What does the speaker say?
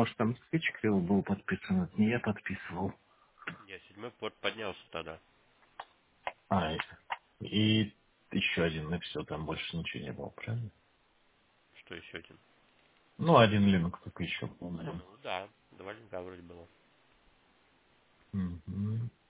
может, там Switchkrill был подписан, это не я подписывал. Я 7-й порт поднялся тогда. А, и еще один, и все, там больше ничего не было, правильно? Что еще один? Ну, один Linux только еще был, наверное. Ну да, 2 линка вроде было. Мгм.